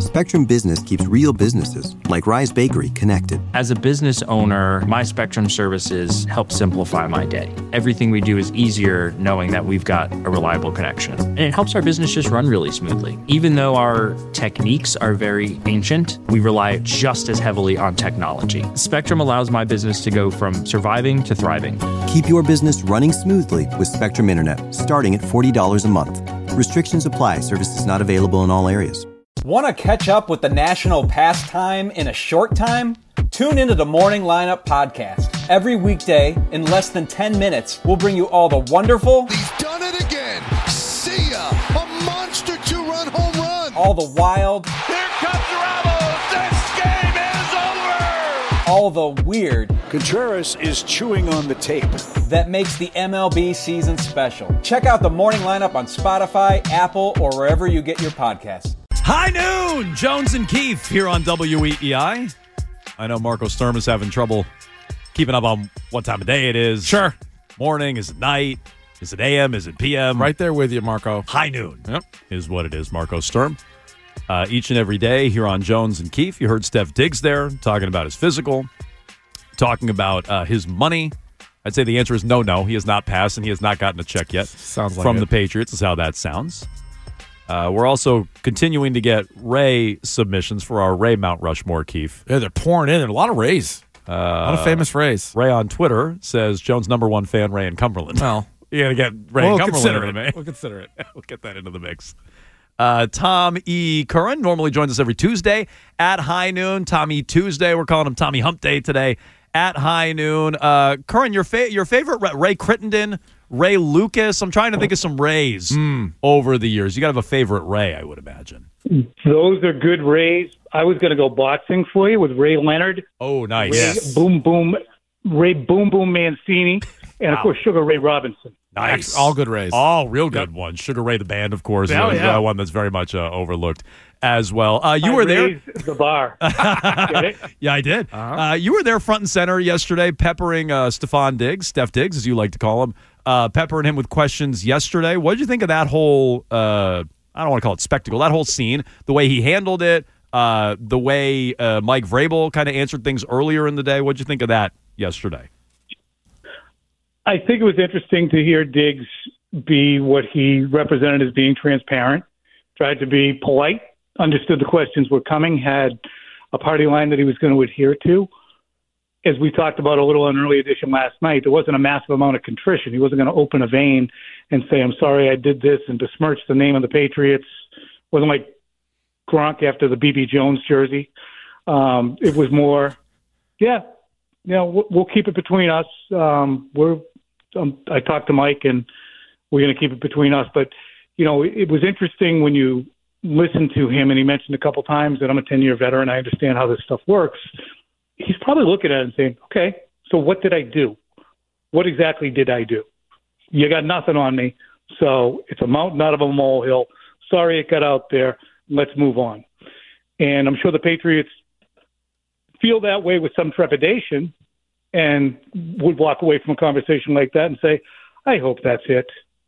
Spectrum Business keeps real businesses, like Rise Bakery, connected. As a business owner, my Spectrum services help simplify my day. Everything we do is easier knowing that we've got a reliable connection. And it helps our business just run really smoothly. Even though our techniques are very ancient, we rely just as heavily on technology. Spectrum allows my business to go from surviving to thriving. Keep your business running smoothly with Spectrum Internet, starting at $40 a month. Restrictions apply. Services not available in all areas. Want to catch up with the national pastime in a short time? Tune into the Morning Lineup podcast. Every weekday, in less than 10 minutes, we'll bring you all the wonderful... He's done it again. See ya. A monster two-run home run. All the wild... Here comes Ramos. This game is over. All the weird... Contreras is chewing on the tape. That makes the MLB season special. Check out the Morning Lineup on Spotify, Apple, or wherever you get your podcasts. High noon, Jones and Keefe here on WEEI. I know Marco Sturm is having trouble keeping up on what time of day it is. Sure. Morning, is it night? Is it AM? Is it PM? Right there with you, Marco. High noon is what it is, Marco Sturm. Each and every day here on Jones and Keefe, you heard Steph Diggs there talking about his physical, talking about his money. I'd say the answer is no. He has not passed, and he has not gotten a check yet. Sounds like from it. the Patriots is how that sounds. We're also continuing to get Ray submissions for our Ray Mount Rushmore, Keefe. Yeah, they're pouring in. There are a lot of Rays. A lot of famous Rays. Ray on Twitter says, Jones' #1 fan, Ray in Cumberland. Well, you got to get Ray in Cumberland into the mix. We'll consider it. We'll get that into the mix. Tom E. Curran normally joins us every Tuesday at high noon. Tommy Tuesday. We're calling him Tommy Hump Day today at high noon. Curran, your favorite Ray Crittenden, Ray Lucas. I'm trying to think of some Rays over the years. You got to have a favorite Ray, I would imagine. Those are good Rays. I was going to go boxing for you with Ray Leonard. Oh, nice. Ray Yes. Boom Boom Mancini, and of course Sugar Ray Robinson. Nice. All good Rays. All real good ones. Sugar Ray the band, of course, is one that's very much overlooked as well. You were there. The bar. Get it? Yeah, I did. You were there front and center yesterday, peppering Steph Diggs, as you like to call him, peppering him with questions yesterday. What did you think of that whole, I don't want to call it spectacle, that whole scene, the way he handled it, the way Mike Vrabel kind of answered things earlier in the day? What did you think of that yesterday? I think it was interesting to hear Diggs be what he represented as being transparent, tried to be polite, understood the questions were coming, had a party line that he was going to adhere to. As we talked about a little on Early Edition last night, there wasn't a massive amount of contrition. He wasn't going to open a vein and say, I'm sorry I did this, and besmirch the name of the Patriots. It wasn't like Gronk after the B.B. Jones jersey. It was more, we'll keep it between us. I talked to Mike, and we're going to keep it between us. But, it was interesting when you listen to him, and he mentioned a couple times that I'm a 10-year veteran. I understand how this stuff works. He's probably looking at it and saying, okay, so what did I do? What exactly did I do? You got nothing on me, so it's a mountain out of a molehill. Sorry it got out there. Let's move on. And I'm sure the Patriots feel that way with some trepidation and would walk away from a conversation like that and say, I hope that's it.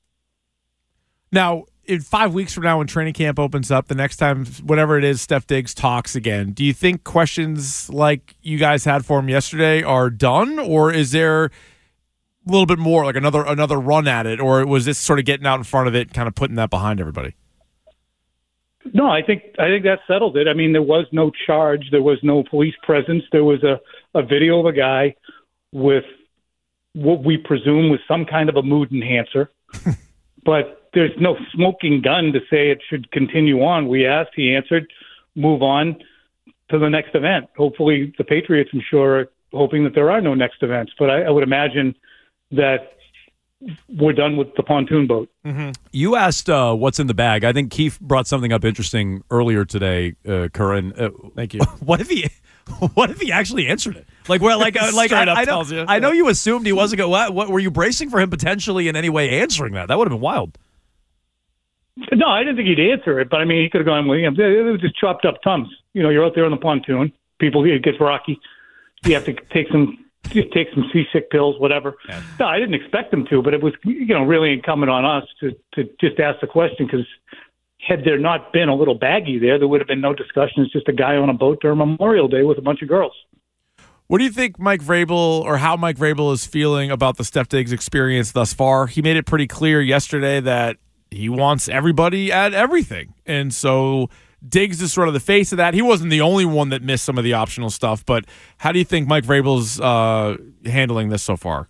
Now, in 5 weeks from now when training camp opens up, the next time, whatever it is, Steph Diggs talks again, do you think questions like you guys had for him yesterday are done, or is there a little bit more, like another run at it, or was this sort of getting out in front of it, kind of putting that behind everybody? No, I think that settled it. I mean, there was no charge. There was no police presence. There was a video of a guy with what we presume was some kind of a mood enhancer. But there's no smoking gun to say it should continue on. We asked, he answered, move on to the next event. Hopefully the Patriots, I'm sure, are hoping that there are no next events. But I would imagine that we're done with the pontoon boat. Mm-hmm. You asked what's in the bag. I think Keefe brought something up interesting earlier today, Curran. Thank you. What if he actually answered it? I know you assumed he wasn't going. What were you bracing for him potentially in any way answering that? That would have been wild. No, I didn't think he'd answer it, but I mean, he could have gone with him. It was just chopped up tums. You're out there on the pontoon. It gets rocky. You have to take some seasick pills, whatever. Yeah. No, I didn't expect him to, but it was really incumbent on us to just ask the question because had there not been a little baggie there would have been no discussion. It's just a guy on a boat during Memorial Day with a bunch of girls. What do you think Mike Vrabel, or how Mike Vrabel is feeling about the Steph Diggs experience thus far? He made it pretty clear yesterday that he wants everybody at everything. And so Diggs is sort of the face of that. He wasn't the only one that missed some of the optional stuff, but how do you think Mike Vrabel's handling this so far?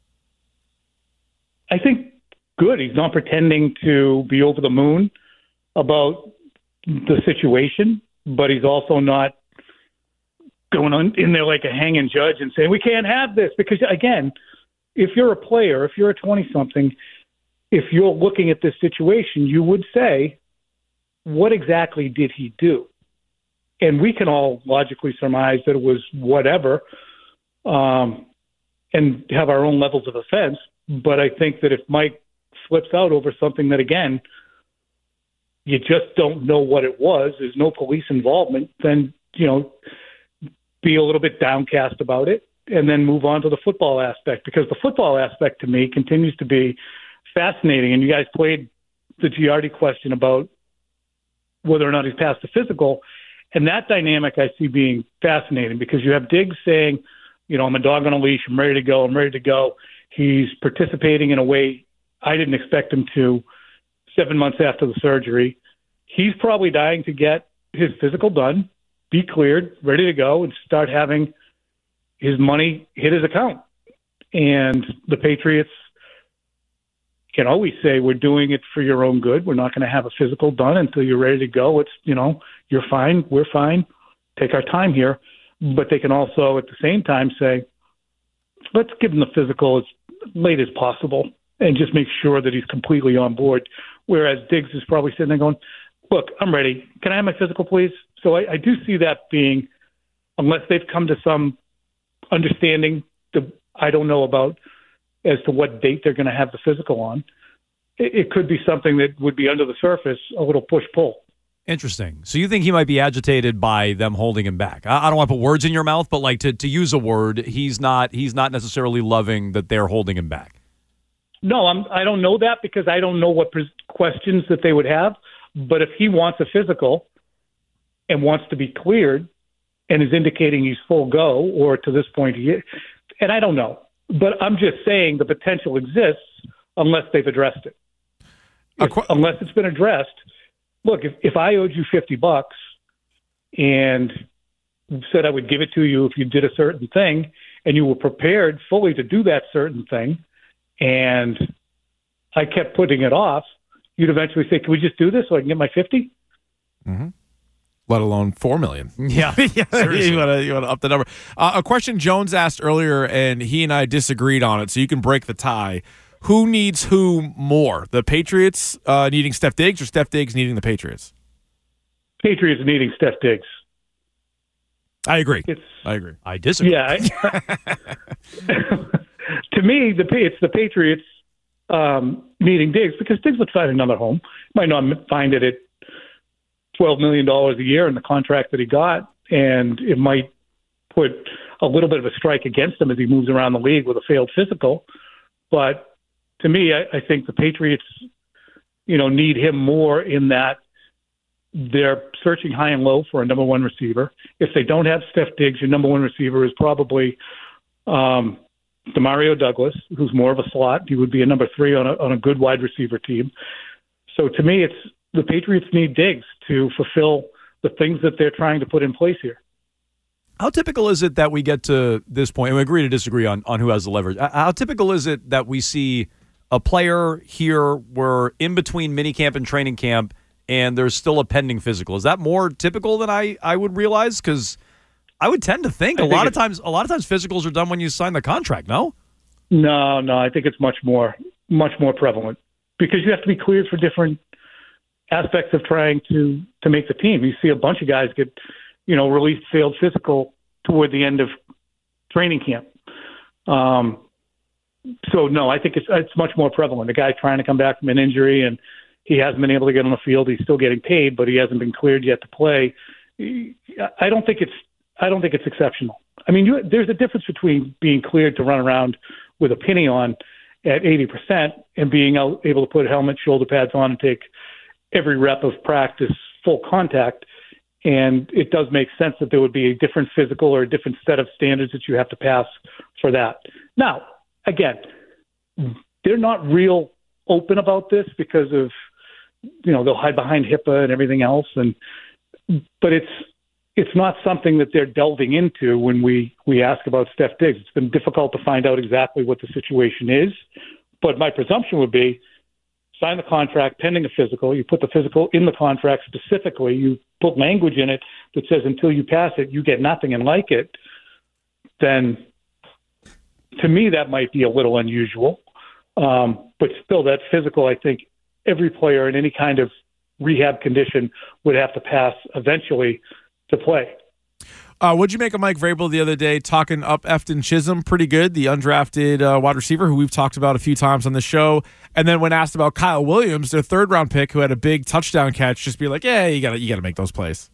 I think good. He's not pretending to be over the moon about the situation, but he's also not going on in there like a hanging judge and saying, we can't have this. Because, again, if you're a player, if you're a 20-something, if you're looking at this situation, you would say, what exactly did he do? And we can all logically surmise that it was whatever, and have our own levels of offense. But I think that if Mike flips out over something that, again, you just don't know what it was, there's no police involvement, then, be a little bit downcast about it and then move on to the football aspect, because the football aspect to me continues to be fascinating. And you guys played the Giardi question about whether or not he's passed the physical. And that dynamic I see being fascinating, because you have Diggs saying, I'm a dog on a leash. I'm ready to go. He's participating in a way I didn't expect him to 7 months after the surgery. He's probably dying to get his physical done, be cleared, ready to go, and start having his money hit his account. And the Patriots can always say, we're doing it for your own good. We're not going to have a physical done until you're ready to go. It's, you're fine. We're fine. Take our time here. But they can also at the same time say, let's give him the physical as late as possible and just make sure that he's completely on board. Whereas Diggs is probably sitting there going, look, I'm ready. Can I have my physical, please? So I do see that being, unless they've come to some understanding that I don't know about as to what date they're going to have the physical on, it could be something that would be under the surface, a little push-pull. Interesting. So you think he might be agitated by them holding him back? I don't want to put words in your mouth, but like to use a word, he's not necessarily loving that they're holding him back. No, I don't know that, because I don't know what questions that they would have. But if he wants a physical and wants to be cleared and is indicating he's full go, or to this point he is, and I don't know. But I'm just saying the potential exists unless they've addressed it. Unless it's been addressed. Look, if I owed you $50 and said I would give it to you if you did a certain thing, and you were prepared fully to do that certain thing, and I kept putting it off, you'd eventually say, can we just do this so I can get my 50? Mm-hmm. Let alone $4 million. Yeah. You want to up the number. A question Jones asked earlier, and he and I disagreed on it, so you can break the tie. Who needs who more? The Patriots needing Steph Diggs, or Steph Diggs needing the Patriots? Patriots needing Steph Diggs. I agree. I disagree. Yeah. To me, it's the Patriots needing Diggs, because Diggs would find another home. Might not find it at $12 million a year in the contract that he got, and it might put a little bit of a strike against him as he moves around the league with a failed physical. But to me, I think the Patriots, need him more in that they're searching high and low for a number one receiver. If they don't have Steph Diggs, your number one receiver is probably Demario Douglas, who's more of a slot. He would be a number 3 on a good wide receiver team. So to me, it's the Patriots need Diggs to fulfill the things that they're trying to put in place here. How typical is it that we get to this point, and we agree to disagree on who has the leverage? How typical is it that we see a player here where in between minicamp and training camp and there's still a pending physical? Is that more typical than I would realize? Because I would tend to think a lot of times physicals are done when you sign the contract, no? No, I think it's much more prevalent, because you have to be cleared for different aspects of trying to make the team. You see a bunch of guys get, released failed physical toward the end of training camp. So no, I think it's much more prevalent. A guy trying to come back from an injury and he hasn't been able to get on the field. He's still getting paid, but he hasn't been cleared yet to play. I don't think it's exceptional. I mean, there's a difference between being cleared to run around with a penny on at 80% and being able to put helmet, shoulder pads on, and take every rep of practice, full contact. And it does make sense that there would be a different physical or a different set of standards that you have to pass for that. Now, again, they're not real open about this because of, they'll hide behind HIPAA and everything else. But it's not something that they're delving into when we ask about Steph Diggs. It's been difficult to find out exactly what the situation is. But my presumption would be sign the contract pending a physical. You put the physical in the contract specifically. You put language in it that says until you pass it, you get nothing and like it. Then to me, that might be a little unusual. But still, that physical, I think every player in any kind of rehab condition would have to pass eventually to play. What'd you make of Mike Vrabel the other day talking up Efton Chisholm pretty good, the undrafted wide receiver who we've talked about a few times on the show? And then when asked about Kyle Williams, their third-round pick who had a big touchdown catch, just be like, yeah, you gotta make those plays.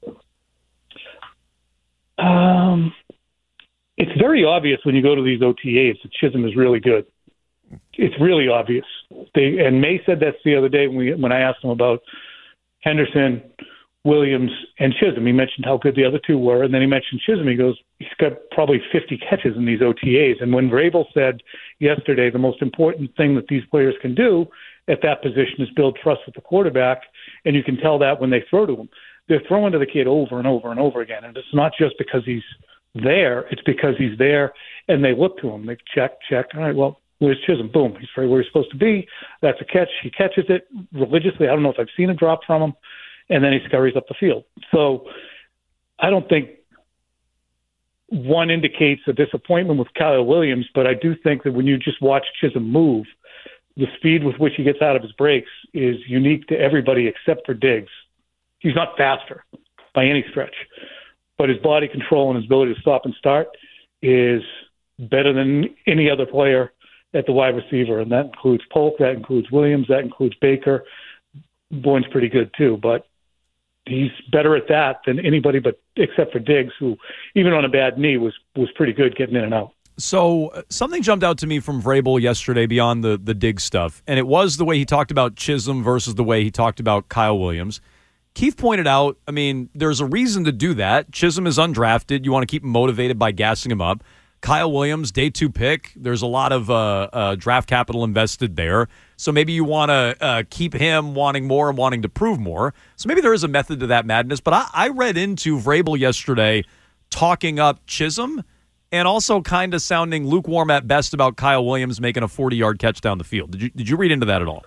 It's very obvious when you go to these OTAs that Chisholm is really good. It's really obvious. And May said that the other day when I asked him about Henderson, Williams, and Chisholm. He mentioned how good the other two were, and then he mentioned Chisholm. He goes, he's got probably 50 catches in these OTAs. And when Vrabel said yesterday the most important thing that these players can do at that position is build trust with the quarterback, and you can tell that when they throw to him. They're throwing to the kid over and over and over again, and it's not just because he's there. It's because he's there, and they look to him. They check. All right, well, where's Chisholm? Boom. He's right where he's supposed to be. That's a catch. He catches it religiously. I don't know if I've seen a drop from him. And then he scurries up the field. So I don't think one indicates a disappointment with Kyle Williams, but I do think that when you just watch Chisholm move, the speed with which he gets out of his breaks is unique to everybody except for Diggs. He's not faster by any stretch, but his body control and his ability to stop and start is better than any other player at the wide receiver, and that includes Polk, that includes Williams, that includes Baker. Bourne's pretty good too, but he's better at that than anybody but except for Diggs, who even on a bad knee was pretty good getting in and out. So something jumped out to me from Vrabel yesterday beyond the Diggs stuff, and it was the way he talked about Chisholm versus the way he talked about Kyle Williams. Keith pointed out, I mean, there's a reason to do that. Chisholm is undrafted. You want to keep him motivated by gassing him up. Kyle Williams, day 2 pick. There's a lot of draft capital invested there. So maybe you want to keep him wanting more and wanting to prove more. So maybe there is a method to that madness. But I read into Vrabel yesterday talking up Chisholm and also kind of sounding lukewarm at best about Kyle Williams making a 40-yard catch down the field. Did you read into that at all?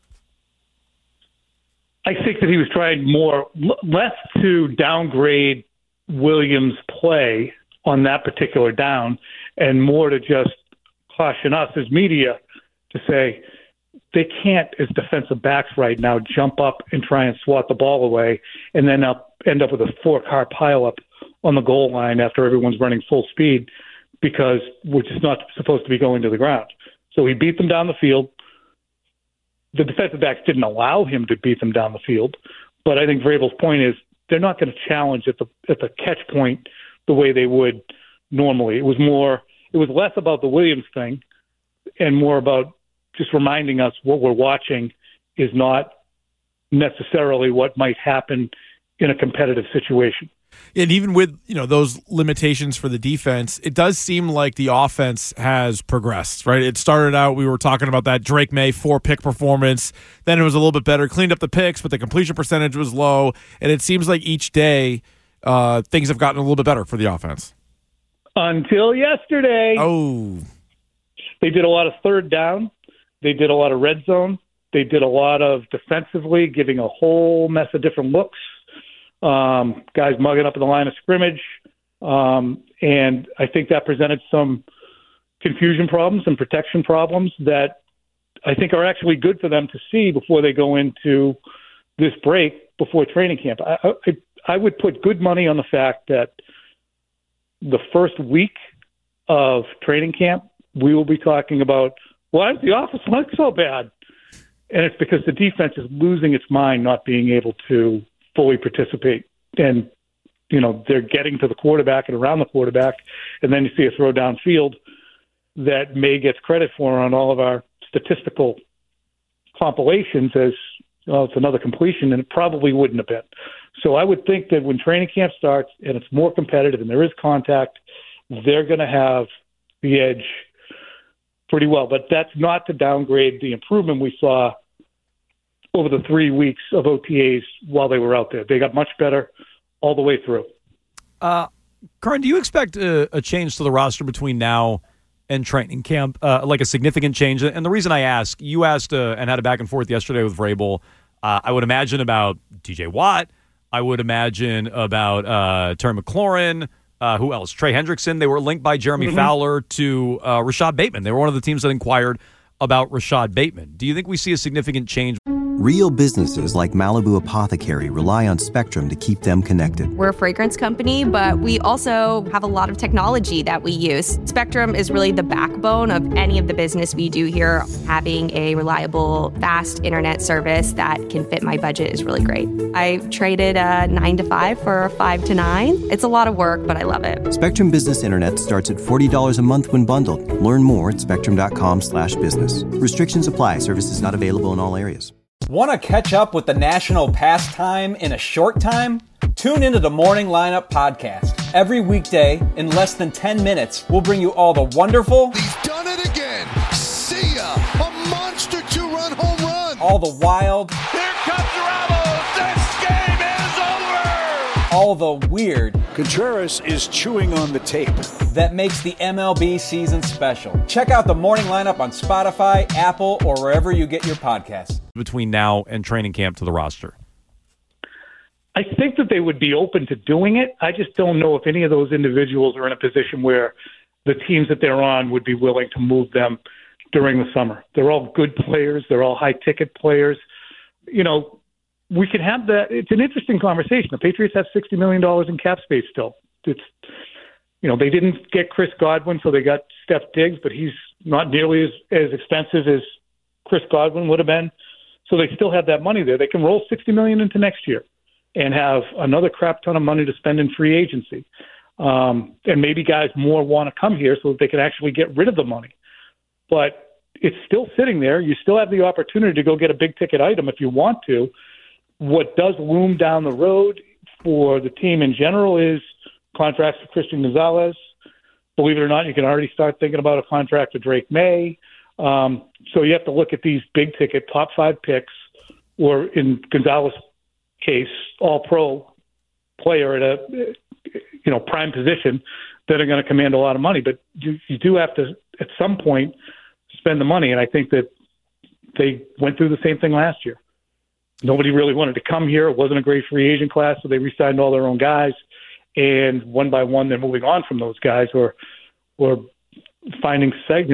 I think that he was trying less to downgrade Williams' play on that particular down and more to just caution us as media to say they can't, as defensive backs right now, jump up and try and swat the ball away and then end up with a 4-car pileup on the goal line after everyone's running full speed because we're just not supposed to be going to the ground. So he beat them down the field. The defensive backs didn't allow him to beat them down the field, but I think Vrabel's point is they're not going to challenge at the catch point the way they would normally. It was less about the Williams thing and more about just reminding us what we're watching is not necessarily what might happen in a competitive situation. And even with, those limitations for the defense, it does seem like the offense has progressed, right? It started out, we were talking about that Drake May 4-pick performance. Then it was a little bit better, cleaned up the picks, but the completion percentage was low. And it seems like each day things have gotten a little bit better for the offense. Until yesterday. Oh. They did a lot of third down. They did a lot of red zone. They did a lot of defensively, giving a whole mess of different looks. Guys mugging up in the line of scrimmage. And I think that presented some confusion problems and protection problems that I think are actually good for them to see before they go into this break before training camp. I would put good money on the fact that the first week of training camp, we will be talking about, why does the offense look so bad? And it's because the defense is losing its mind not being able to fully participate. And, they're getting to the quarterback and around the quarterback, and then you see a throw downfield that May gets credit for on all of our statistical compilations as well, it's another completion, and it probably wouldn't have been. So I would think that when training camp starts and it's more competitive and there is contact, they're going to have the edge pretty well. But that's not to downgrade the improvement we saw over the 3 weeks of OTAs while they were out there. They got much better all the way through. Curran, do you expect a change to the roster between now and training camp, like a significant change? And the reason I ask, you asked and had a back and forth yesterday with Vrabel. I would imagine about TJ Watt. I would imagine about Terry McLaurin. Who else? Trey Hendrickson. They were linked by Jeremy Fowler to Rashad Bateman. They were one of the teams that inquired about Rashad Bateman. Do you think we see a significant change? Real businesses like Malibu Apothecary rely on Spectrum to keep them connected. We're a fragrance company, but we also have a lot of technology that we use. Spectrum is really the backbone of any of the business we do here. Having a reliable, fast internet service that can fit my budget is really great. I traded a 9 to 5 for a 5 to 9. It's a lot of work, but I love it. Spectrum Business Internet starts at $40 a month when bundled. Learn more at spectrum.com/business. Restrictions apply. Services not available in all areas. Want to catch up with the national pastime in a short time? Tune into the Morning Lineup podcast. Every weekday, in less than 10 minutes, we'll bring you all the wonderful... He's done it again. See ya. A monster two-run home run. All the wild... Here comes Ramos. This game is over. All the weird... Contreras is chewing on the tape. That makes the MLB season special. Check out the Morning Lineup on Spotify, Apple, or wherever you get your podcasts. Between now and training camp to the roster? I think that they would be open to doing it. I just don't know if any of those individuals are in a position where the teams that they're on would be willing to move them during the summer. They're all good players. They're all high-ticket players. You know, we could have that. It's an interesting conversation. The Patriots have $60 million in cap space still. It's, you know, they didn't get Chris Godwin, so they got Steph Diggs, but he's not nearly as expensive as Chris Godwin would have been. So they still have that money there. They can roll $60 million into next year and have another crap ton of money to spend in free agency. And maybe guys more want to come here so that they can actually get rid of the money. But it's still sitting there. You still have the opportunity to go get a big-ticket item if you want to. What does loom down the road for the team in general is contracts for Christian Gonzalez. Believe it or not, you can already start thinking about a contract for Drake May. So you have to look at these big-ticket top 5 picks, or in Gonzalez' case, all-pro player at a prime position that are going to command a lot of money. But you do have to, at some point, spend the money. And I think that they went through the same thing last year. Nobody really wanted to come here. It wasn't a great free agent class, so they re-signed all their own guys. And one by one, they're moving on from those guys, or finding,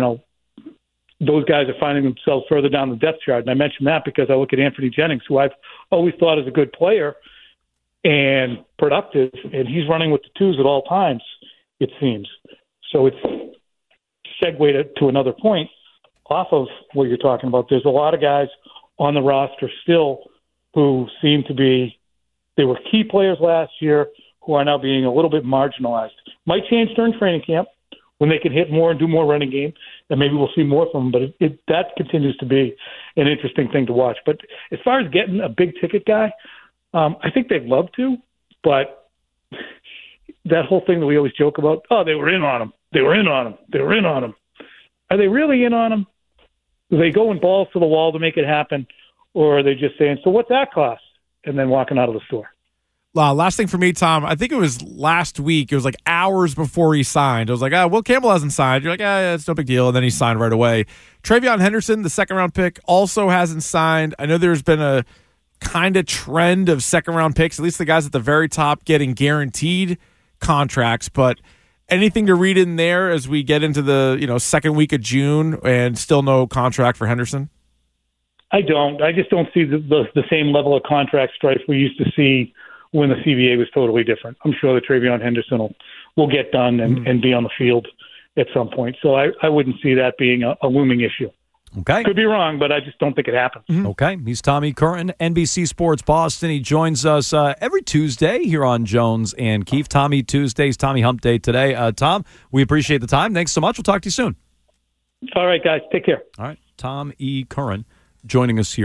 those guys are finding themselves further down the depth chart. And I mention that because I look at Anthony Jennings, who I've always thought is a good player and productive, and he's running with the twos at all times, it seems. So it's segued to another point off of what you're talking about. There's a lot of guys on the roster still who seem to be, they were key players last year who are now being a little bit marginalized. Might change during training camp when they can hit more and do more running game, and maybe we'll see more from them. But that continues to be an interesting thing to watch. But as far as getting a big-ticket guy, I think they'd love to, but that whole thing that we always joke about, they were in on him. They were in on him. They were in on him. Are they really in on him? Are they going balls to the wall to make it happen, or are they just saying, so what's that cost, and then walking out of the store? Last thing for me, Tom, I think it was last week. It was like hours before he signed. I was like, Will Campbell hasn't signed. You're like, yeah, it's no big deal. And then he signed right away. TreVeyon Henderson, the second-round pick, also hasn't signed. I know there's been a kind of trend of second-round picks, at least the guys at the very top getting guaranteed contracts. But anything to read in there as we get into the second week of June and still no contract for Henderson? I don't. I just don't see the same level of contract strife we used to see when the CBA was totally different. I'm sure that TreVeyon Henderson will get done and be on the field at some point. So I wouldn't see that being a looming issue. Okay. Could be wrong, but I just don't think it happens. Mm-hmm. Okay. He's Tommy Curran, NBC Sports Boston. He joins us every Tuesday here on Jones and Keefe. Tommy Tuesdays, Tommy Hump Day today. Tom, we appreciate the time. Thanks so much. We'll talk to you soon. All right, guys. Take care. All right. Tom E. Curran joining us here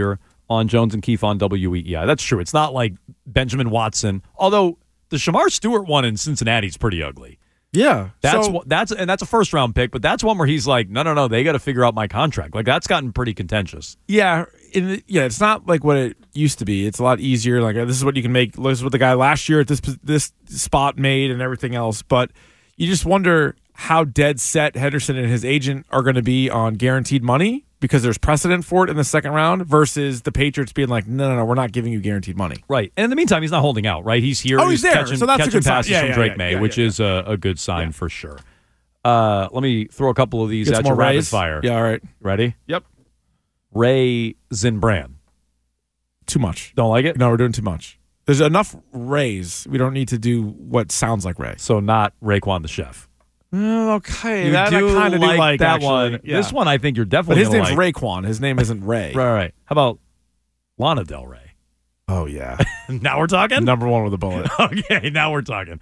on Jones and Keefe on WEEI. That's true. It's not like Benjamin Watson, although the Shamar Stewart one in Cincinnati is pretty ugly. Yeah. That's a first round pick, but that's one where he's like, no, they got to figure out my contract. Like, that's gotten pretty contentious. Yeah. It's not like what it used to be. It's a lot easier. Like, this is what you can make. This is what the guy last year at this spot made and everything else. But you just wonder how dead set Henderson and his agent are going to be on guaranteed money, because there's precedent for it in the second round, versus the Patriots being like, no, we're not giving you guaranteed money. Right. And in the meantime, he's not holding out, right? He's here. He's there. Catching, so that's a good passes sign. from Drake May, which is a good sign for sure. Let me throw a couple of these at you rapid fire. Yeah, all right. Ready? Yep. Ray Zinbrand. Too much. Don't like it? No, we're doing too much. There's enough Rays. We don't need to do what sounds like Ray. So not Raekwon the Chef. Okay, you I kind of like that actually. one. Yeah. This one I think you're definitely But his name's like. Raekwon. His name isn't Ray. Right. How about Lana Del Rey? Oh, yeah. Now we're talking? Number one with a bullet. Okay, now we're talking.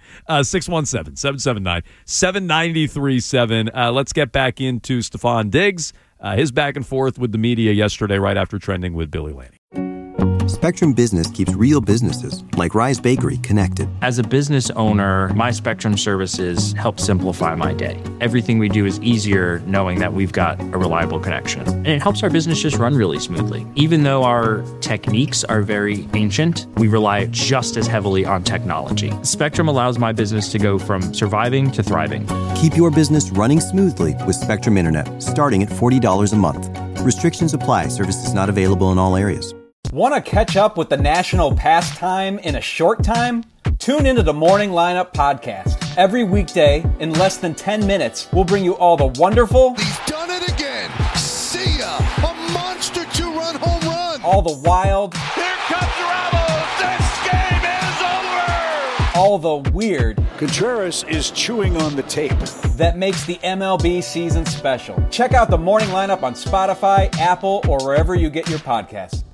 617-779-7937. Let's get back into Stephon Diggs. His back and forth with the media yesterday right after trending with Billy Laney. Spectrum Business keeps real businesses, like Rise Bakery, connected. As a business owner, my Spectrum services help simplify my day. Everything we do is easier knowing that we've got a reliable connection. And it helps our business just run really smoothly. Even though our techniques are very ancient, we rely just as heavily on technology. Spectrum allows my business to go from surviving to thriving. Keep your business running smoothly with Spectrum Internet, starting at $40 a month. Restrictions apply. Services not available in all areas. Want to catch up with the national pastime in a short time? Tune into the Morning Lineup Podcast. Every weekday, in less than 10 minutes, we'll bring you all the wonderful... He's done it again. See ya. A monster two-run home run. All the wild... Here comes Ramos. This game is over. All the weird... Contreras is chewing on the tape. That makes the MLB season special. Check out the Morning Lineup on Spotify, Apple, or wherever you get your podcasts.